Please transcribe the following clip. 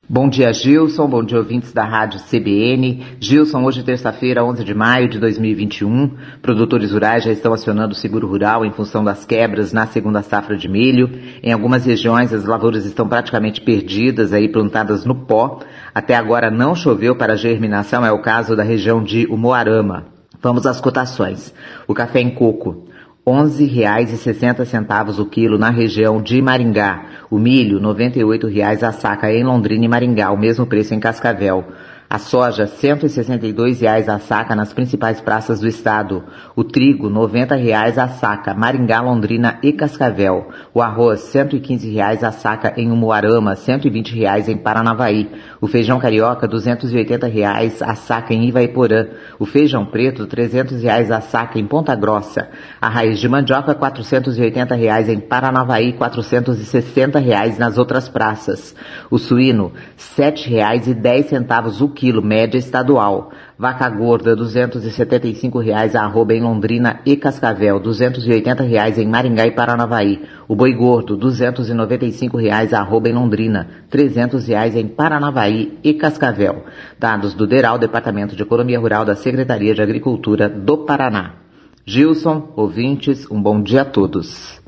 Bom dia, Gilson. Bom dia, ouvintes da Rádio CBN. Gilson, hoje terça-feira, 11 de maio de 2021. Produtores rurais já estão acionando o seguro rural em função das quebras na segunda safra de milho. Em algumas regiões, as lavouras estão praticamente perdidas, plantadas no pó. Até agora não choveu para a germinação, é o caso da região de Umuarama. Vamos às cotações. O café em coco, R$ 11,60 o quilo na região de Maringá. O milho, R$ 98,00 a saca em Londrina e Maringá, o mesmo preço em Cascavel. A soja, R$ 162,00 a saca nas principais praças do estado. O trigo, R$ 90,00 a saca, Maringá, Londrina e Cascavel. O arroz, R$ 115,00 a saca em Umuarama, R$ 120,00 em Paranavaí. O feijão carioca, R$ 280,00 a saca em Ivaiporã. O feijão preto, R$ 300,00 a saca em Ponta Grossa. A raiz de mandioca, R$ 480,00 em Paranavaí, R$ 460,00 nas outras praças. O suíno, R$ 7,10 o quilo, média estadual. Vaca gorda, R$ 275,00 a arroba em Londrina e Cascavel, R$ 280,00 em Maringá e Paranavaí. O boi gordo, R$ 295,00 a arroba em Londrina, R$ 300,00 em Paranavaí e Cascavel. Dados do DERAL, Departamento de Economia Rural da Secretaria de Agricultura do Paraná. Gilson, ouvintes, um bom dia a todos.